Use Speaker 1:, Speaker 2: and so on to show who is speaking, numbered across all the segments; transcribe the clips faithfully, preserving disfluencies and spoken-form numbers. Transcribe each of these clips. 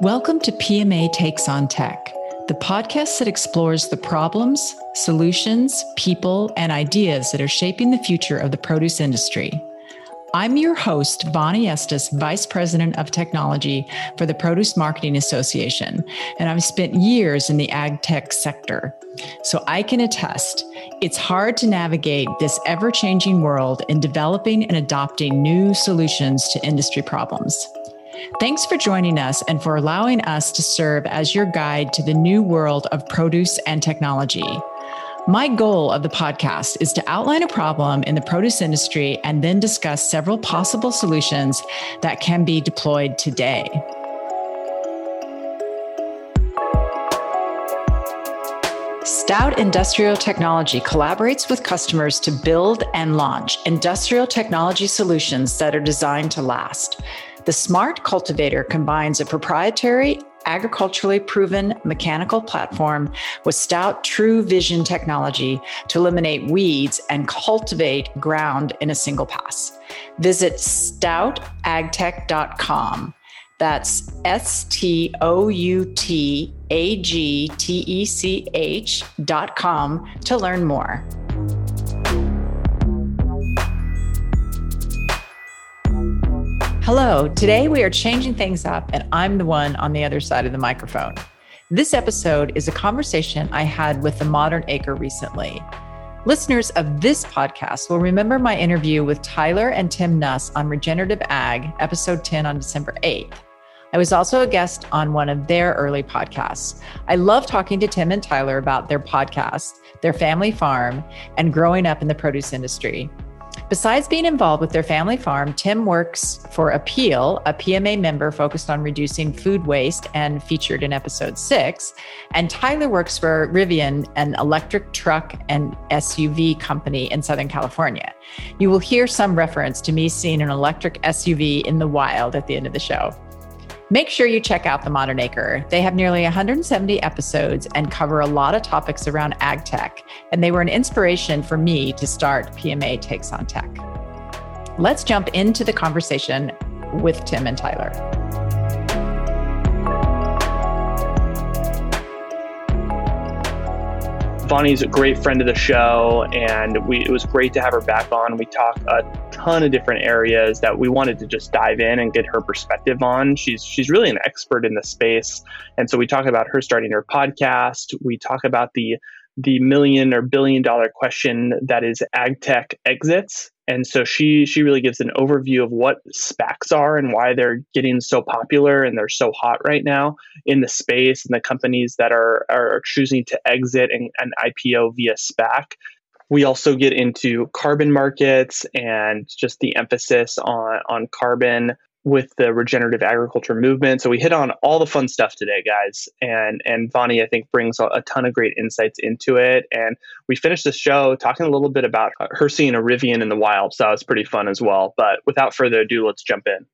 Speaker 1: Welcome to P M A Takes on Tech, the podcast that explores the problems, solutions, people, and ideas that are shaping the future of the produce industry. I'm your host, Bonnie Estes, Vice President of Technology for the Produce Marketing Association, and I've spent years in the ag tech sector. So I can attest, it's hard to navigate this ever-changing world in developing and adopting new solutions to industry problems. Thanks for joining us and for allowing us to serve as your guide to the new world of produce and technology. My goal of the podcast is to outline a problem in the produce industry and then discuss several possible solutions that can be deployed today. Stout Industrial Technology collaborates with customers to build and launch industrial technology solutions that are designed to last. The Smart Cultivator combines a proprietary, agriculturally proven mechanical platform with Stout True Vision technology to eliminate weeds and cultivate ground in a single pass. Visit stout ag tech dot com. That's S T O U T A G T E C H dot com to learn more. Hello, today we are changing things up and I'm the one on the other side of the microphone. This episode is a conversation I had with the Modern Acre recently. Listeners of this podcast will remember my interview with Tyler and Tim Nuss on Regenerative Ag, episode ten on December eighth. I was also a guest on one of their early podcasts. I love talking to Tim and Tyler about their podcast, their family farm, and growing up in the produce industry. Besides being involved with their family farm, Tim works for Appeal, a P M A member focused on reducing food waste and featured in episode six. And Tyler works for Rivian, an electric truck and S U V company in Southern California. You will hear some reference to me seeing an electric S U V in the wild at the end of the show. Make sure you check out The Modern Acre. They have nearly one hundred seventy episodes and cover a lot of topics around ag tech, and they were an inspiration for me to start P M A Takes on Tech. Let's jump into the conversation with Tim and Tyler.
Speaker 2: Bonnie's a great friend of the show, and we, it was great to have her back on. We talked a ton of different areas that we wanted to just dive in and get her perspective on. She's she's really an expert in the space, and so we talk about her starting her podcast. We talk about the the million or billion dollar question that is ag tech exits. And so she she really gives an overview of what SPACs are and why they're getting so popular and they're so hot right now in the space, and the companies that are are choosing to exit and, and I P O via SPAC. We also get into carbon markets and just the emphasis on, on carbon with the regenerative agriculture movement. So we hit on all the fun stuff today, guys. And and Bonnie, I think, brings a, a ton of great insights into it. And we finished the show talking a little bit about her seeing a Rivian in the wild. So that was pretty fun as well. But without further ado, let's jump in.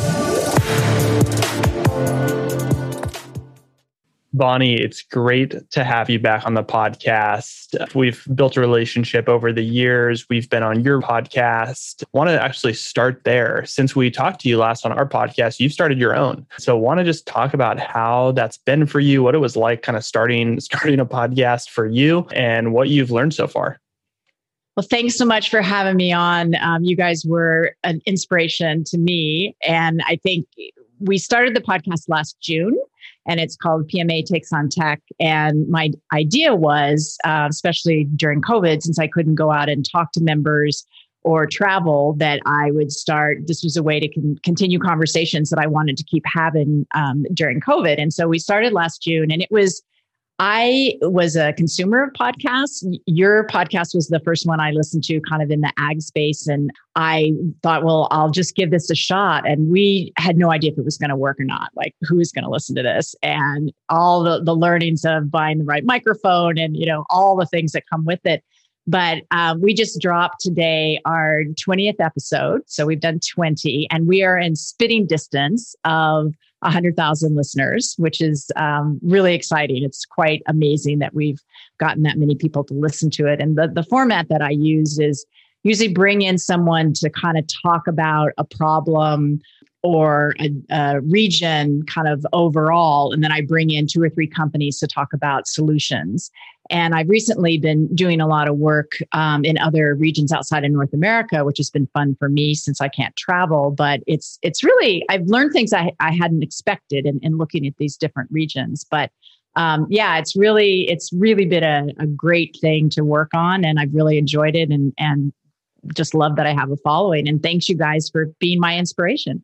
Speaker 2: Bonnie, it's great to have you back on the podcast. We've built a relationship over the years. We've been on your podcast. Want to actually start there. Since we talked to you last on our podcast, you've started your own. So want to just talk about how that's been for you, what it was like kind of starting, starting a podcast for you, and what you've learned so far.
Speaker 3: Well, thanks so much for having me on. Um, you guys were an inspiration to me. And I think we started the podcast last June, and it's called P M A Takes on Tech. And my idea was, uh, especially during COVID, since I couldn't go out and talk to members or travel, that I would start, this was a way to con- continue conversations that I wanted to keep having um, during COVID. And so we started last June, and it was, I was a consumer of podcasts. Your podcast was the first one I listened to kind of in the ag space. And I thought, well, I'll just give this a shot. And we had no idea if it was going to work or not. Like, who's going to listen to this? And all the, the learnings of buying the right microphone and, you know, all the things that come with it. But um, we just dropped today our twentieth episode. So we've done twenty, and we are in spitting distance of one hundred thousand listeners, which is um, really exciting. It's quite amazing that we've gotten that many people to listen to it. And the, the format that I use is usually bring in someone to kind of talk about a problem or a, a region kind of overall. And then I bring in two or three companies to talk about solutions. And I've recently been doing a lot of work um, in other regions outside of North America, which has been fun for me since I can't travel. But it's it's really, I've learned things I, I hadn't expected in, in looking at these different regions. But um, yeah, it's really, it's really been a, a great thing to work on. And I've really enjoyed it and, and just love that I have a following. And thanks you guys for being my inspiration.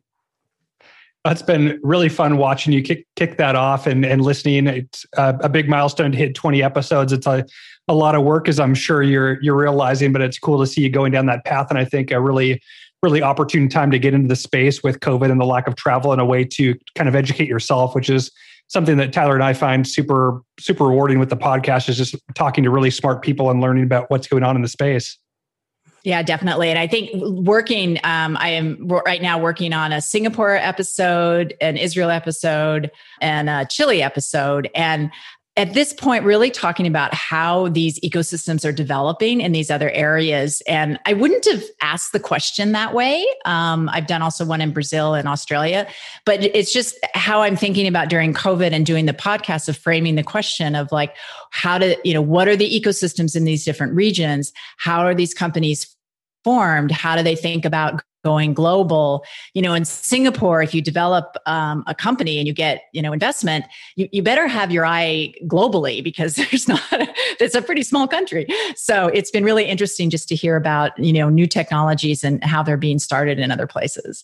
Speaker 4: It's been really fun watching you kick kick that off and, and listening. It's a, a big milestone to hit twenty episodes. It's a, a lot of work, as I'm sure you're you're realizing, but it's cool to see you going down that path. And I think a really, really opportune time to get into the space with COVID and the lack of travel and a way to kind of educate yourself, which is something that Tyler and I find super, super rewarding with the podcast, is just talking to really smart people and learning about what's going on in the space.
Speaker 3: Yeah, definitely. And I think working, um, I am right now working on a Singapore episode, an Israel episode, and a Chile episode. And at this point, really talking about how these ecosystems are developing in these other areas. And I wouldn't have asked the question that way. Um, I've done also one in Brazil and Australia, but it's just how I'm thinking about during COVID and doing the podcast of framing the question of like, how to, you know, what are the ecosystems in these different regions? How are these companies formed? How do they think about going global? You know, in Singapore, if you develop um, a company and you get, you know, investment, you, you better have your eye globally, because there's not, it's a pretty small country. So it's been really interesting just to hear about, you know, new technologies and how they're being started in other places.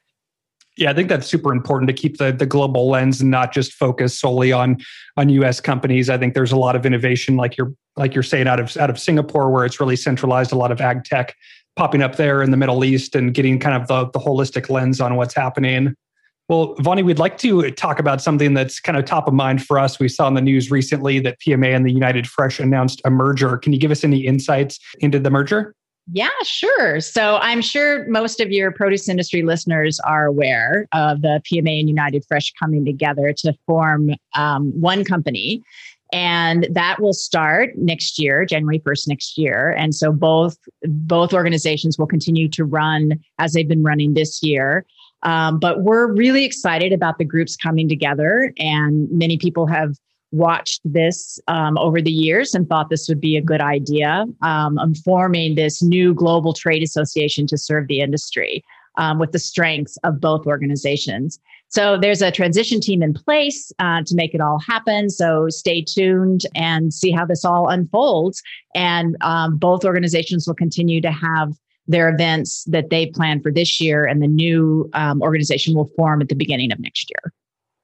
Speaker 4: Yeah, I think that's super important to keep the, the global lens and not just focus solely on, on U S companies. I think there's a lot of innovation, like you're like you're saying, out of out of Singapore, where it's really centralized, a lot of ag tech popping up there in the Middle East and getting kind of the, the holistic lens on what's happening. Well, Vani, we'd like to talk about something that's kind of top of mind for us. We saw in the news recently that P M A and the United Fresh announced a merger. Can you give us any insights into the merger?
Speaker 3: Yeah, sure. So I'm sure most of your produce industry listeners are aware of the P M A and United Fresh coming together to form um, one company. And that will start next year, January first next year. And so both, both organizations will continue to run as they've been running this year. Um, but we're really excited about the groups coming together. And many people have watched this um, over the years and thought this would be a good idea, um, of forming this new global trade association to serve the industry um, with the strengths of both organizations. So there's a transition team in place uh, to make it all happen. So stay tuned and see how this all unfolds. And um, both organizations will continue to have their events that they plan for this year, and the new um, organization will form at the beginning of next year.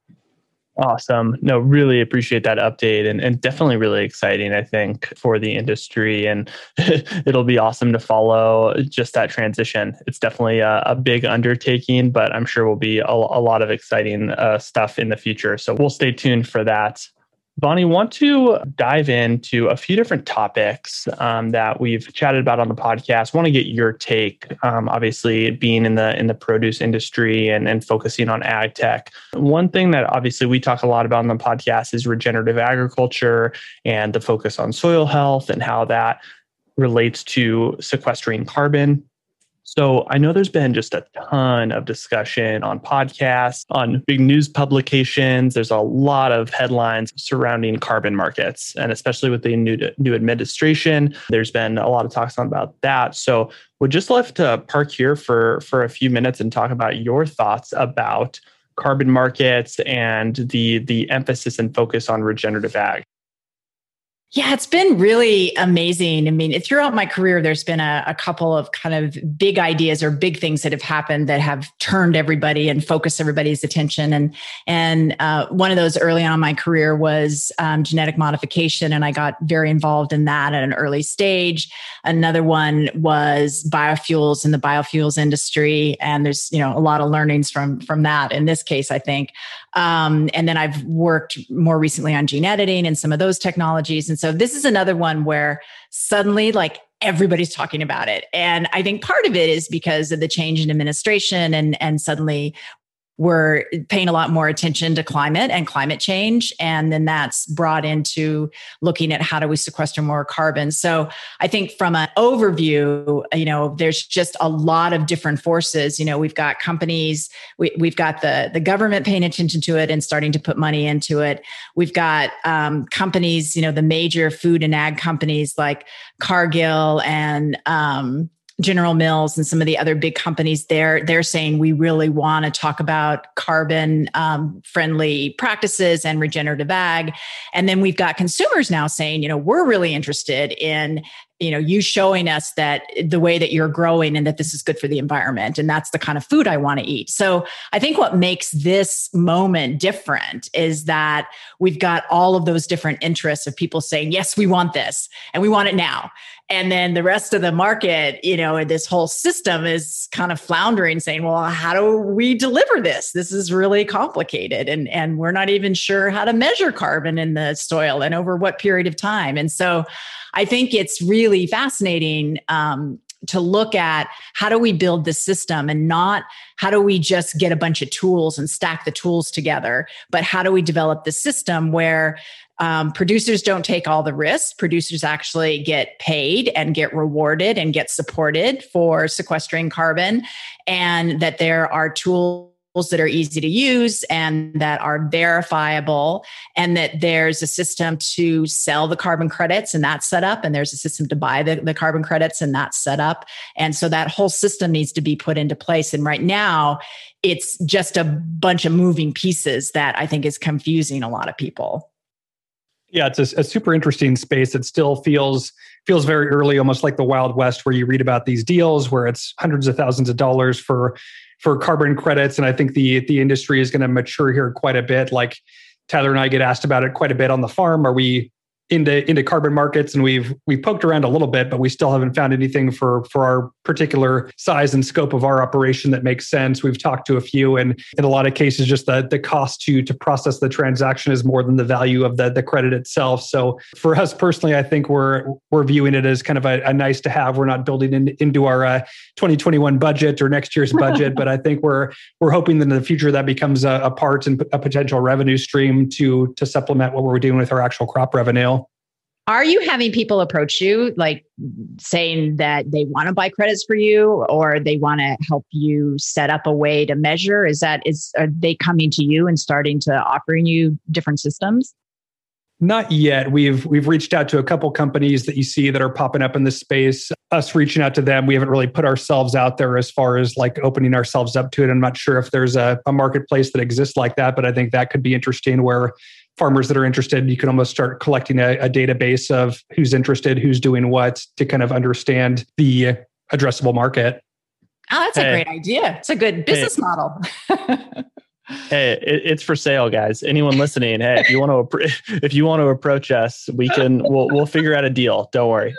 Speaker 2: Awesome. No, really appreciate that update, and, and definitely really exciting, I think, for the industry. And it'll be awesome to follow just that transition. It's definitely a, a big undertaking, but I'm sure will be a, a lot of exciting uh, stuff in the future. So we'll stay tuned for that. Vani, want to dive into a few different topics um, that we've chatted about on the podcast. Want to get your take, um, obviously being in the in the produce industry and, and focusing on ag tech. One thing that obviously we talk a lot about on the podcast is regenerative agriculture and the focus on soil health and how that relates to sequestering carbon. So I know there's been just a ton of discussion on podcasts, on big news publications. There's a lot of headlines surrounding carbon markets, and especially with the new new administration, there's been a lot of talks on about that. So we'd just love to park here for, for a few minutes and talk about your thoughts about carbon markets and the, the emphasis and focus on regenerative ag.
Speaker 1: Yeah, it's been really amazing. I mean, throughout my career, there's been a, a couple of kind of big ideas or big things that have happened that have turned everybody and focused everybody's attention. And and uh, one of those early on in my career was um, genetic modification, and I got very involved in that at an early stage. Another one was biofuels in the biofuels industry, and there's you know a lot of learnings from from that in this case, I think. Um, and then I've worked more recently on gene editing and some of those technologies. And so this is another one where suddenly like everybody's talking about it. And I think part of it is because of the change in administration, and, and suddenly
Speaker 3: we're paying a lot more attention to climate and climate change. And then that's brought into looking at how do we sequester more carbon. So I think from an overview, you know, there's just a lot of different forces. You know, we've got companies, we, we've got the, the government paying attention to it and starting to put money into it. We've got um, companies, you know, the major food and ag companies like Cargill and um, General Mills and some of the other big companies there, they're saying we really want to talk about carbon um, friendly practices and regenerative ag. And then we've got consumers now saying, you know, we're really interested in, you know, you showing us that the way that you're growing and that this is good for the environment. And that's the kind of food I want to eat. So I think what makes this moment different is that we've got all of those different interests of people saying, yes, we want this and we want it now. And then the rest of the market, you know, this whole system is kind of floundering saying, well, how do we deliver this? This is really complicated. And, and we're not even sure how to measure carbon in the soil and over what period of time. And so I think it's really fascinating um, to look at how do we build this system and not how do we just get a bunch of tools and stack the tools together, but how do we develop the system where Um, producers don't take all the risks. Producers actually get paid and get rewarded and get supported for sequestering carbon, and that there are tools that are easy to use and that are verifiable, and that there's a system to sell the carbon credits and that's set up, and there's a system to buy the, the carbon credits and that's set up. And so that whole system needs to be put into place. And right now, it's just a bunch of moving pieces that I think is confusing a lot of people.
Speaker 4: Yeah, it's a, a super interesting space. It still feels feels very early, almost like the Wild West, where you read about these deals where it's hundreds of thousands of dollars for for carbon credits. And I think the the industry is going to mature here quite a bit. Like Tyler and I get asked about it quite a bit on the farm. Are we into into carbon markets? And we've we've poked around a little bit, but we still haven't found anything for for our particular size and scope of our operation that makes sense. We've talked to a few, and in a lot of cases, just the the cost to to process the transaction is more than the value of the the credit itself. So for us personally, I think we're we're viewing it as kind of a, a nice to have. We're not building in, into our uh, twenty twenty-one budget or next year's budget, but I think we're we're hoping that in the future that becomes a, a part and a potential revenue stream to to supplement what we're doing with our actual crop revenue.
Speaker 3: Are you having people approach you, like saying that they want to buy credits for you, or they want to help you set up a way to measure? Is that is are they coming to you and starting to offering you different systems?
Speaker 4: Not yet. We've we've reached out to a couple companies that you see that are popping up in this space. Us reaching out to them, we haven't really put ourselves out there as far as like opening ourselves up to it. I'm not sure if there's a, a marketplace that exists like that, but I think that could be interesting where farmers that are interested, you can almost start collecting a, a database of who's interested, who's doing what to kind of understand the addressable market.
Speaker 3: Oh, that's hey. a great idea. It's a good business hey. model.
Speaker 5: Hey, it, it's for sale, guys. Anyone listening? Hey, if you want to, if you want to approach us, we can. We'll we'll figure out a deal. Don't worry.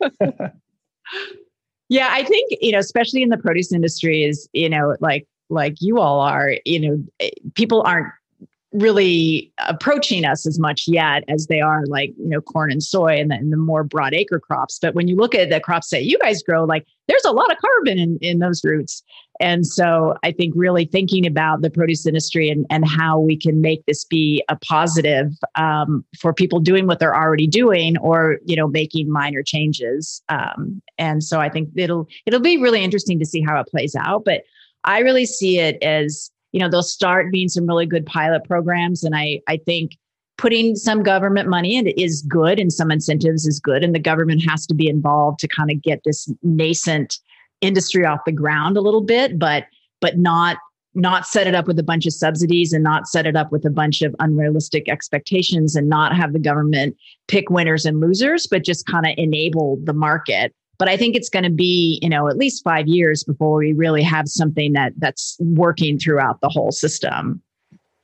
Speaker 3: Yeah, I think you know, especially in the produce industry, is you know, like like you all are. You know, people aren't really approaching us as much yet as they are like, you know, corn and soy and the, and the more broad acre crops. But when you look at the crops that you guys grow, like there's a lot of carbon in, in those roots. And so I think really thinking about the produce industry and, and how we can make this be a positive um, for people doing what they're already doing or, you know, making minor changes. Um, and so I think it'll, it'll be really interesting to see how it plays out. But I really see it as, you know, they'll start being some really good pilot programs. And I, I think putting some government money in is good and some incentives is good. And the government has to be involved to kind of get this nascent industry off the ground a little bit, but but not not set it up with a bunch of subsidies and not set it up with a bunch of unrealistic expectations and not have the government pick winners and losers, but just kind of enable the market. But I think it's going to be, you know, at least five years before we really have something that that's working throughout the whole system.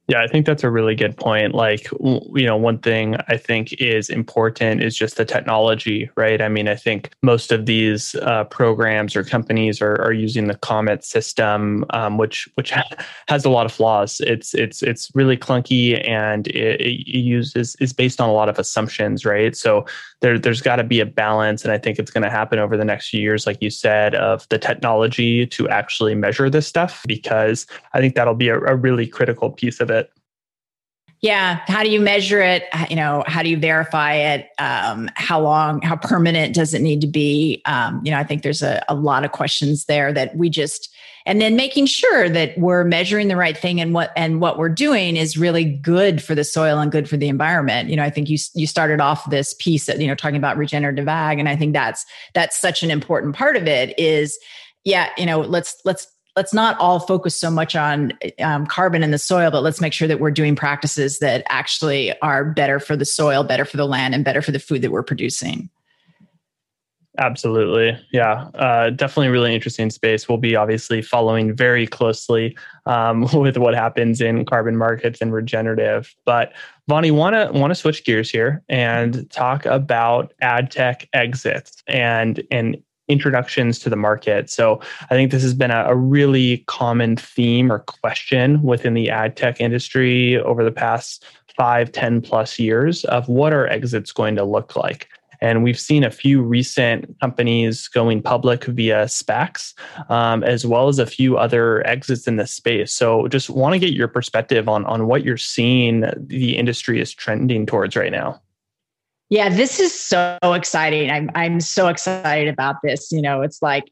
Speaker 5: Yeah, I think that's a really good point. Like, you know, one thing I think is important is just the technology, right? I mean, I think most of these uh, programs or companies are, are using the COMET system, um, which which has a lot of flaws. It's it's it's really clunky, and it, it uses is based on a lot of assumptions, right? So there there's got to be a balance, and I think it's going to happen over the next few years, like you said, of the technology to actually measure this stuff, because I think that'll be a, a really critical piece of it.
Speaker 3: Yeah. How do you measure it? You know, how do you verify it? Um, how long, how permanent does it need to be? Um, you know, I think there's a, a lot of questions there that we just, and then making sure that we're measuring the right thing, and what, and what we're doing is really good for the soil and good for the environment. You know, I think you, you started off this piece that, you know, talking about regenerative ag. And I think that's, that's such an important part of it is, yeah, you know, let's, let's, Let's not all focus so much on um, carbon in the soil, but let's make sure that we're doing practices that actually are better for the soil, better for the land, and better for the food that we're producing.
Speaker 5: Absolutely. Yeah, uh, definitely really interesting space. We'll be obviously following very closely um, with what happens in carbon markets and regenerative. But Vonnie, want to want to switch gears here and talk about ad tech exits and and introductions to the market. So I think this has been a, a really common theme or question within the ad tech industry over the past five, ten plus years of what are exits going to look like. And we've seen a few recent companies going public via SPACs, um, as well as a few other exits in this space. So just want to get your perspective on, on what you're seeing the industry is trending towards right now.
Speaker 3: Yeah, this is so exciting. I'm I'm so excited about this. You know, it's like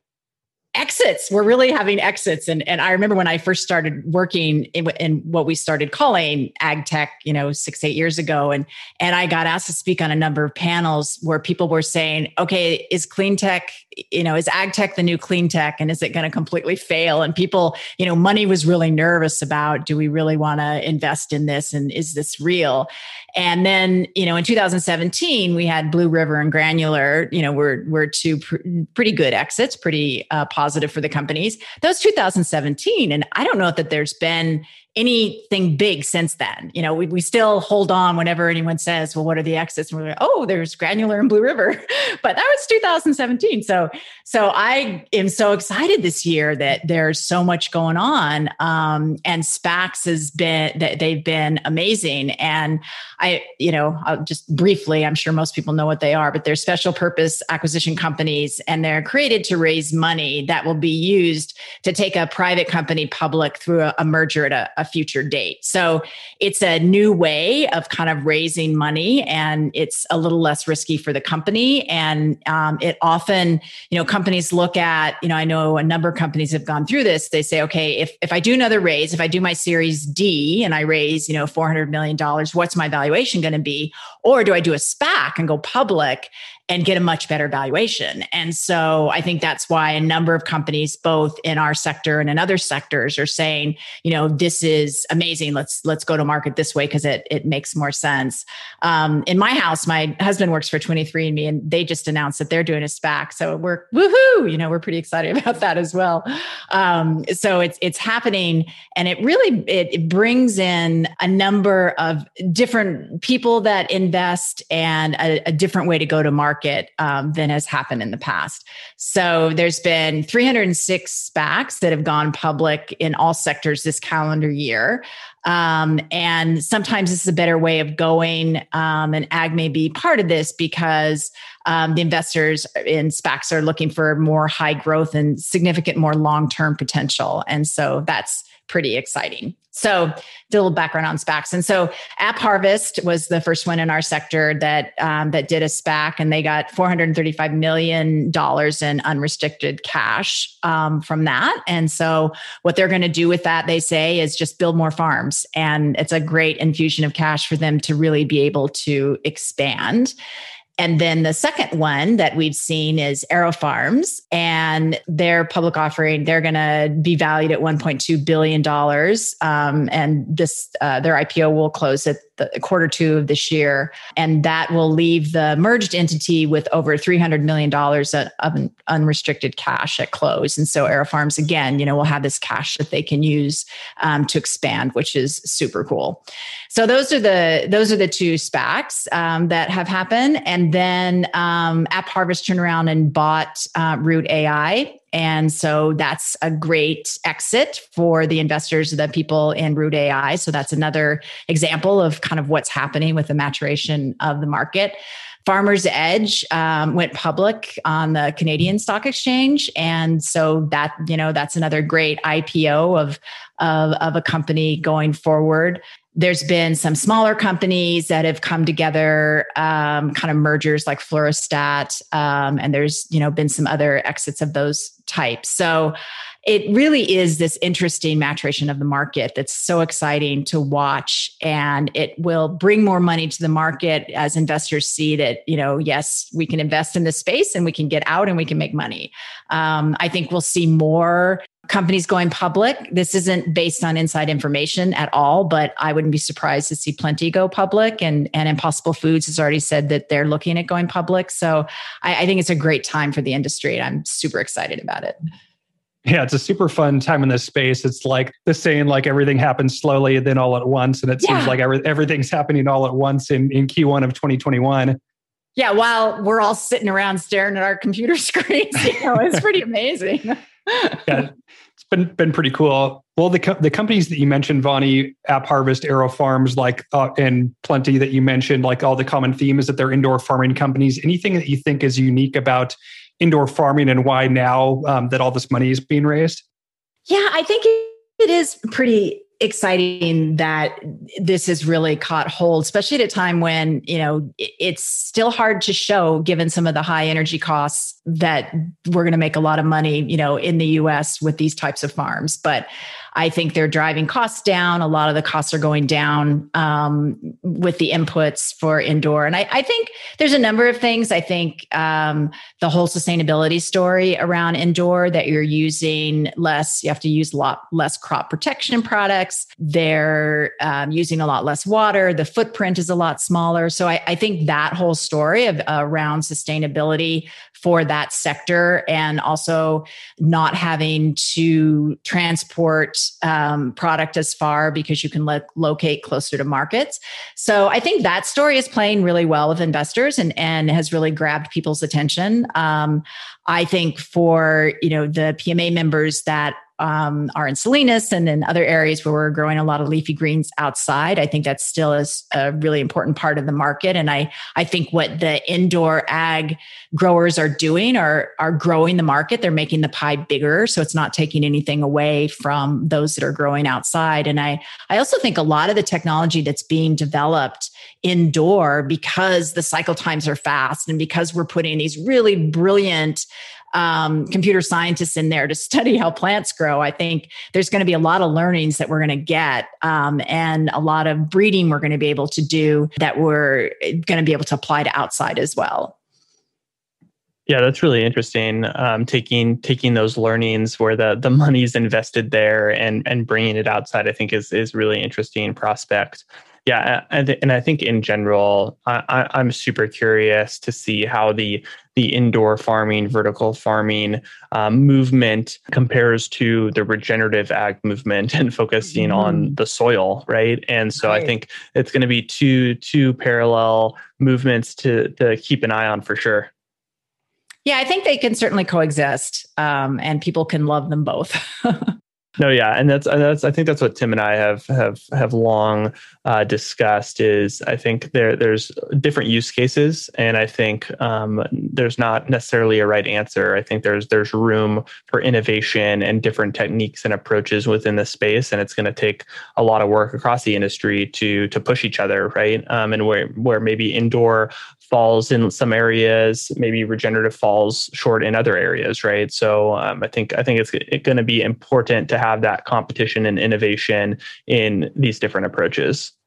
Speaker 3: exits. We're really having exits. And, and I remember when I first started working in, in what we started calling ag tech, you know, six, eight years ago. And, and I got asked to speak on a number of panels where people were saying, okay, is clean tech, you know, is ag tech the new clean tech? And is it going to completely fail? And people, you know, money was really nervous about, do we really want to invest in this? And is this real? And then, you know, in two thousand seventeen, we had Blue River and Granular, you know, were, were two pr- pretty good exits, pretty uh, positive for the companies. That was two thousand seventeen. And I don't know that there's been anything big since then. You know, we, we still hold on whenever anyone says, well, what are the exits? And we're like, oh, there's Granular and Blue River, but that was two thousand seventeen. So, so I am so excited this year that there's so much going on. Um, and SPACs has been, that they've been amazing. And I, you know, I'll just briefly, I'm sure most people know what they are, but they're special purpose acquisition companies, and they're created to raise money that will be used to take a private company public through a, a merger at a, a future date. So it's a new way of kind of raising money, and it's a little less risky for the company. And um, it often, you know, companies look at, you know, I know a number of companies have gone through this. They say, okay, if, if I do another raise, if I do my Series D and I raise, you know, four hundred million dollars, what's my valuation going to be? Or do I do a SPAC and go public and get a much better valuation? And so I think that's why a number of companies, both in our sector and in other sectors, are saying, you know, this is amazing. Let's let's go to market this way because it it makes more sense. Um, in my house, my husband works for twenty-three and me, and they just announced that they're doing a SPAC. So we're woohoo, you know, we're pretty excited about that as well. Um, so it's it's happening, and it really it, it brings in a number of different people that invest and a, a different way to go to market. Market um, than has happened in the past. So there's been three hundred six SPACs that have gone public in all sectors this calendar year. Um, and sometimes this is a better way of going. Um, and ag may be part of this because um, the investors in SPACs are looking for more high growth and significant more long-term potential. And so that's pretty exciting. So did a little background on SPACs. And so AppHarvest was the first one in our sector that um, that did a SPAC, and they got four hundred thirty-five million dollars in unrestricted cash um, from that. And so what they're going to do with that, they say, is just build more farms. And it's a great infusion of cash for them to really be able to expand. And then the second one that we've seen is AeroFarms, and their public offering, they're going to be valued at one point two billion dollars. Um, and this, uh, their I P O will close at the quarter two of this year. And that will leave the merged entity with over three hundred million dollars of unrestricted cash at close. And so AeroFarms, again, you know, will have this cash that they can use um, to expand, which is super cool. So those are the those are the two SPACs um, that have happened. And then um, AppHarvest turned around and bought uh, Root A I. And so that's a great exit for the investors, the people in Root A I. So that's another example of kind of what's happening with the maturation of the market. Farmers Edge um, went public on the Canadian Stock Exchange. And so that, you know, that's another great I P O of, of, of a company going forward. There's been some smaller companies that have come together, um, kind of mergers like Fluorostat, um, and there's you know been some other exits of those types. So it really is this interesting maturation of the market that's so exciting to watch, and it will bring more money to the market as investors see that you know yes, we can invest in this space and we can get out and we can make money. Um, I think we'll see more companies going public. This isn't based on inside information at all, but I wouldn't be surprised to see plenty go public. And, and Impossible Foods has already said that they're looking at going public. So I, I think it's a great time for the industry, and I'm super excited about it.
Speaker 4: Yeah, it's a super fun time in this space. It's like the saying, like everything happens slowly and then all at once. And it yeah. seems like every, everything's happening all at once in, in Q one of twenty twenty-one.
Speaker 3: Yeah, while we're all sitting around staring at our computer screens, you know, it's pretty amazing.
Speaker 4: Yeah, it's been been pretty cool. Well, the co- the companies that you mentioned, Vani, AppHarvest, AeroFarms, like uh, and Plenty that you mentioned, like all the common theme is that they're indoor farming companies. Anything that you think is unique about indoor farming and why now um, that all this money is being raised?
Speaker 3: Yeah, I think it is pretty exciting that this has really caught hold, especially at a time when, you know, it's still hard to show, given some of the high energy costs, that we're going to make a lot of money, you know, in the U S with these types of farms. But I think they're driving costs down. A lot of the costs are going down um, with the inputs for indoor. And I, I think there's a number of things. I think um, the whole sustainability story around indoor, that you're using less, you have to use a lot less crop protection products. They're um, using a lot less water. The footprint is a lot smaller. So I, I think that whole story of uh, around sustainability for that sector, and also not having to transport um, product as far because you can lo- locate closer to markets. So I think that story is playing really well with investors and, and has really grabbed people's attention. Um, I think for, you know, the P M A members that Um, are in Salinas and in other areas where we're growing a lot of leafy greens outside, I think that still is a really important part of the market. And I, I think what the indoor ag growers are doing are, are growing the market. They're making the pie bigger. So it's not taking anything away from those that are growing outside. And I, I also think a lot of the technology that's being developed indoor, because the cycle times are fast and because we're putting these really brilliant Um, computer scientists in there to study how plants grow, I think there's going to be a lot of learnings that we're going to get um, and a lot of breeding we're going to be able to do that we're going to be able to apply to outside as well.
Speaker 5: Yeah, that's really interesting. Um, taking taking those learnings where the the money's invested there and and bringing it outside, I think is is really interesting prospect. Yeah, and and I think in general, I, I'm super curious to see how the the indoor farming, vertical farming um, movement compares to the regenerative ag movement and focusing mm. on the soil, right? And so right. I think it's going to be two two parallel movements to to keep an eye on for sure.
Speaker 3: Yeah, I think they can certainly coexist, um, and people can love them both.
Speaker 5: No, yeah, and that's and that's I think that's what Tim and I have have have long uh, discussed. Is I think there there's different use cases, and I think um, there's not necessarily a right answer. I think there's there's room for innovation and different techniques and approaches within the space, and it's going to take a lot of work across the industry to to push each other, right? Um, and where where maybe indoor falls in some areas, maybe regenerative falls short in other areas, right? So um, I think I think it's, it's going to be important to have that competition and innovation in these different approaches.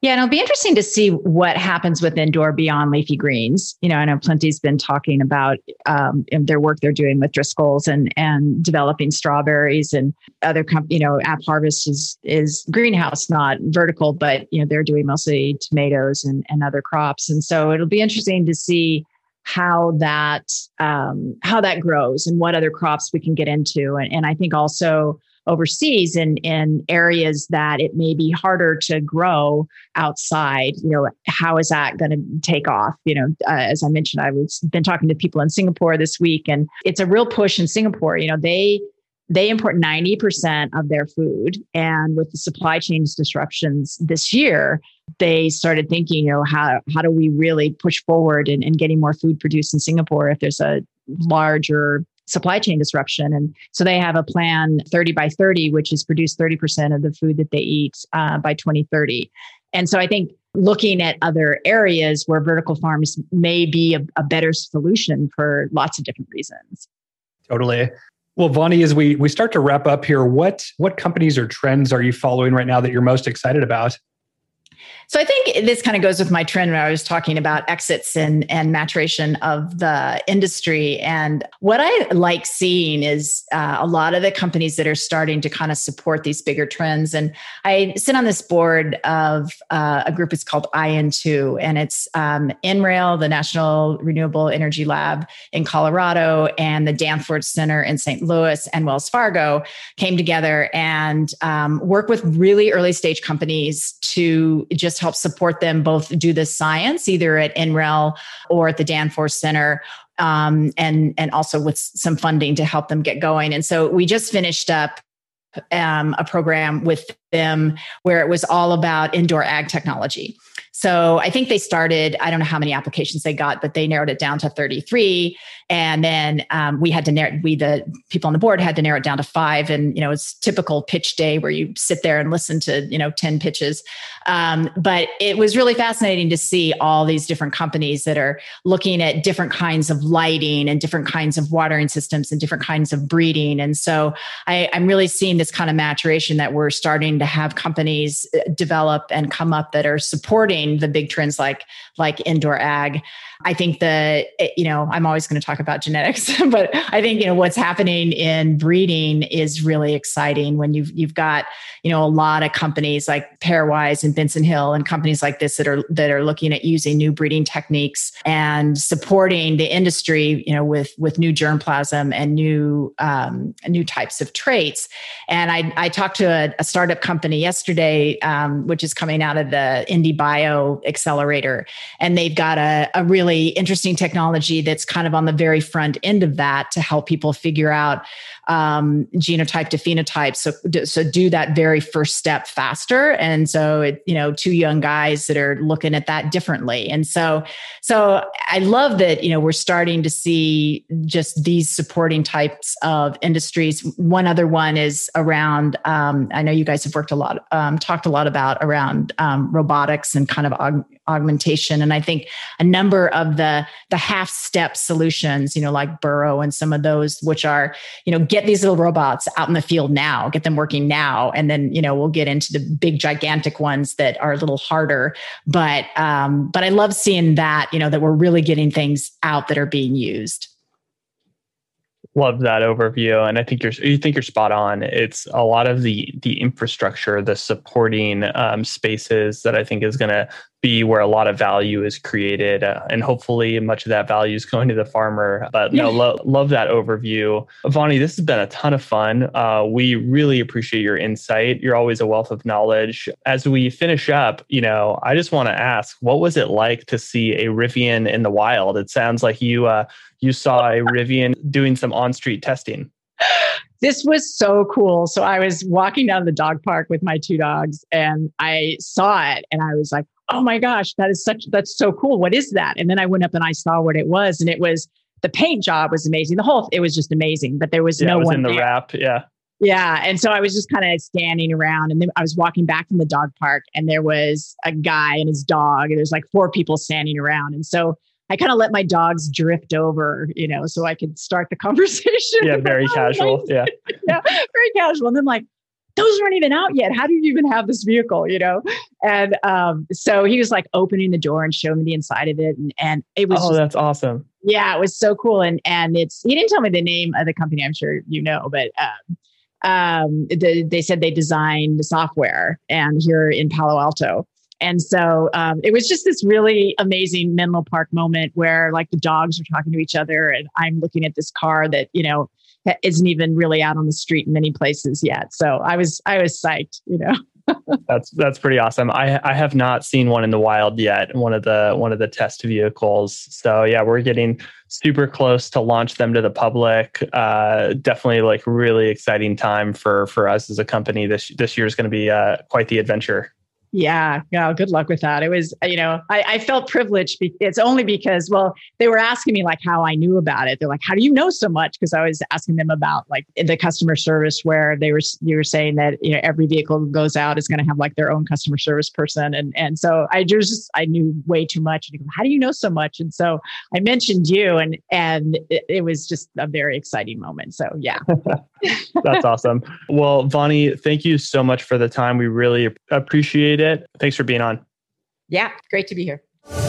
Speaker 3: Yeah, and it'll be interesting to see what happens with indoor beyond leafy greens. You know, I know Plenty's been talking about um, their work they're doing with Driscoll's and and developing strawberries, and other com- you know, App Harvest is is greenhouse, not vertical, but you know they're doing mostly tomatoes and and other crops, and so it'll be interesting to see how that um, how that grows and what other crops we can get into, and and I think also overseas in, in areas that it may be harder to grow outside, you know, how is that going to take off? You know, uh, as I mentioned, I was been talking to people in Singapore this week, and it's a real push in Singapore. You know, they they import ninety percent of their food, and with the supply chain disruptions this year, they started thinking, you know, how how do we really push forward in, in getting more food produced in Singapore if there's a larger supply chain disruption. And so they have a plan thirty by thirty, which is produce thirty percent of the food that they eat uh, by twenty thirty. And so I think looking at other areas where vertical farms may be a, a better solution for lots of different reasons.
Speaker 4: Totally. Well, Vani, as we we start to wrap up here, what what companies or trends are you following right now that you're most excited about?
Speaker 1: So I think this kind of goes with my trend when I was talking about exits and, and maturation of the industry. And what I like seeing is uh, a lot of the companies that are starting to kind of support these bigger trends. And I sit on this board of uh, a group, it's called I N two, and it's um, N rail, the National Renewable Energy Lab in Colorado, and the Danforth Center in Saint Louis, and Wells Fargo came together and um, work with really early stage companies to just help support them both do the science, either at N rail or at the Danforth Center, um, and, and also with some funding to help them get going. And so we just finished up um, a program with them where it was all about indoor ag technology. So I think they started, I don't know how many applications they got, but they narrowed it down to thirty-three. And then um, we had to narrow, we, the people on the board had to narrow it down to five. And, you know, it's typical pitch day where you sit there and listen to, you know, ten pitches. Um, but it was really fascinating to see all these different companies that are looking at different kinds of lighting and different kinds of watering systems and different kinds of breeding. And so I, I'm really seeing this kind of maturation that we're starting to have companies develop and come up that are supporting the big trends like, like indoor ag. I think the, you know, I'm always going to talk about genetics, but I think, you know, what's happening in breeding is really exciting when you've, you've got, you know, a lot of companies like Pairwise and Benson Hill and companies like this that are, that are looking at using new breeding techniques and supporting the industry, you know, with, with new germplasm and new, um, new types of traits. And I, I talked to a, a startup company yesterday, um, which is coming out of the IndieBio Accelerator, and they've got a, a really interesting technology that's kind of on the very front end of that to help people figure out um, genotype to phenotype. So, so do that very first step faster. And so, it, you know, two young guys that are looking at that differently. And so, so I love that, you know, we're starting to see just these supporting types of industries. One other one is around, um, I know you guys have worked a lot, um, talked a lot about around um, robotics and kind of aug- augmentation. And I think a number of the, the half step solutions, you know, like Burrow and some of those, which are, you know, get these little robots out in the field now, get them working now. And then, you know, we'll get into the big, gigantic ones that are a little harder. But, um, but I love seeing that, you know, that we're really getting things out that are being used.
Speaker 5: Love that overview, and I think you're you think you're spot on. It's a lot of the the infrastructure, the supporting um, spaces that I think is going to be where a lot of value is created, uh, and hopefully much of that value is going to the farmer. But no, lo- love that overview, Vani. This has been a ton of fun. Uh, we really appreciate your insight. You're always a wealth of knowledge. As we finish up, you know, I just want to ask, what was it like to see a Rivian in the wild? It sounds like you. Uh, You saw a Rivian doing some on-street testing.
Speaker 3: This was so cool. So I was walking down the dog park with my two dogs and I saw it and I was like, oh my gosh, that is such, that's so cool. What is that? And then I went up and I saw what it was, and it was, the paint job was amazing. The whole, it was just amazing, but there was
Speaker 5: yeah,
Speaker 3: no
Speaker 5: it was
Speaker 3: one
Speaker 5: in the
Speaker 3: there.
Speaker 5: wrap. Yeah.
Speaker 3: Yeah. And so I was just kind of standing around, and then I was walking back from the dog park and there was a guy and his dog, and there's like four people standing around. And so I kind of let my dogs drift over, you know, so I could start the conversation.
Speaker 5: Yeah, very casual. Yeah.
Speaker 3: Yeah, very casual. And then like, those weren't even out yet. How do you even have this vehicle? You know? And um, so he was like opening the door and showing me the inside of it. And, and it was,
Speaker 5: oh,
Speaker 3: just,
Speaker 5: that's awesome.
Speaker 3: Yeah, it was so cool. And, and it's, he didn't tell me the name of the company. I'm sure you know, but um, um, the, they said they designed the software and here in Palo Alto. And so um, it was just this really amazing Menlo Park moment where like the dogs are talking to each other and I'm looking at this car that, you know, isn't even really out on the street in many places yet. So I was, I was psyched, you know.
Speaker 5: That's, that's pretty awesome. I, I have not seen one in the wild yet. One of the, one of the test vehicles. So yeah, we're getting super close to launch them to the public. Uh, definitely like really exciting time for, for us as a company. This, this year is going to be uh, quite the adventure.
Speaker 3: Yeah. Yeah. Good luck with that. It was, you know, I, I felt privileged. Be- it's only because, well, they were asking me like how I knew about it. They're like, how do you know so much? Because I was asking them about like the customer service where they were, you were saying that, you know, every vehicle that goes out is going to have like their own customer service person. And, and so I just, I knew way too much. And how do you know so much? And so I mentioned you and, and it, it was just a very exciting moment. So yeah.
Speaker 5: That's awesome. Well, Vani, thank you so much for the time. We really appreciate it. Thanks for being on.
Speaker 1: Yeah, great to be here.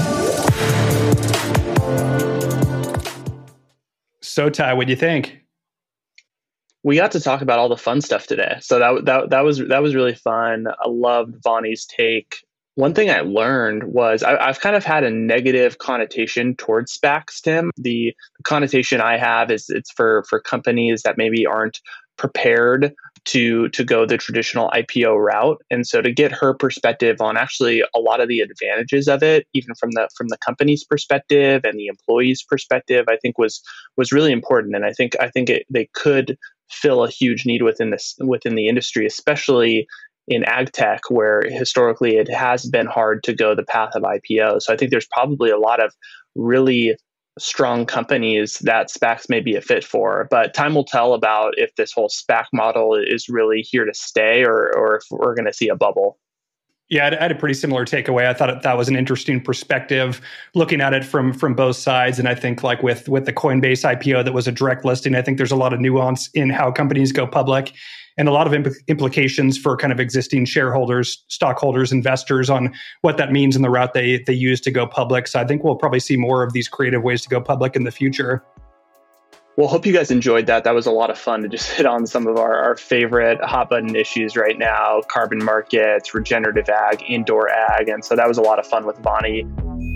Speaker 4: So Ty, what do you think?
Speaker 2: We got to talk about all the fun stuff today. So that that that was that was really fun. I loved Vani's take. One thing I learned was I, I've kind of had a negative connotation towards SPACs, Tim. The, the connotation I have is it's for for companies that maybe aren't prepared to to go the traditional I P O route. And so to get her perspective on actually a lot of the advantages of it, even from the from the company's perspective and the employee's perspective, I think was was really important. And I think I think it, they could fill a huge need within this within the industry, especially in ag tech, where historically it has been hard to go the path of I P O. So I think there's probably a lot of really strong companies that SPACs may be a fit for, but time will tell about if this whole SPAC model is really here to stay or, or if we're going to see a bubble.
Speaker 4: Yeah, I had a pretty similar takeaway. I thought that was an interesting perspective, looking at it from from both sides. And I think like with with the Coinbase I P O that was a direct listing, I think there's a lot of nuance in how companies go public and a lot of impl- implications for kind of existing shareholders, stockholders, investors on what that means in the route they they use to go public. So I think we'll probably see more of these creative ways to go public in the future.
Speaker 2: Well, hope you guys enjoyed that. That was a lot of fun to just hit on some of our, our favorite hot button issues right now, carbon markets, regenerative ag, indoor ag. And so that was a lot of fun with Vani.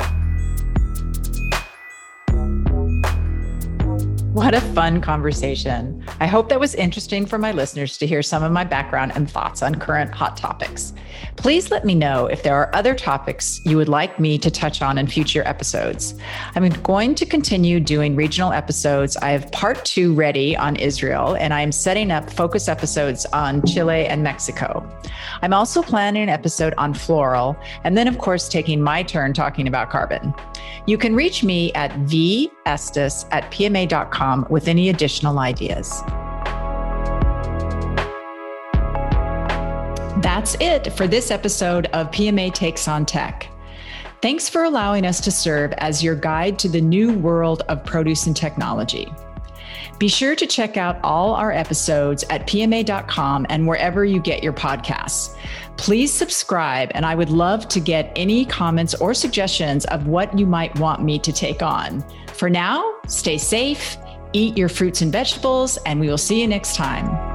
Speaker 1: What a fun conversation. I hope that was interesting for my listeners to hear some of my background and thoughts on current hot topics. Please let me know if there are other topics you would like me to touch on in future episodes. I'm going to continue doing regional episodes. I have part two ready on Israel, and I'm setting up focus episodes on Chile and Mexico. I'm also planning an episode on floral, and then of course, taking my turn talking about carbon. You can reach me at v estes at p m a dot com with any additional ideas. That's it for this episode of P M A Takes on Tech. Thanks for allowing us to serve as your guide to the new world of produce and technology. Be sure to check out all our episodes at p m a dot com and wherever you get your podcasts. Please subscribe, and I would love to get any comments or suggestions of what you might want me to take on. For now, stay safe, eat your fruits and vegetables, and we will see you next time.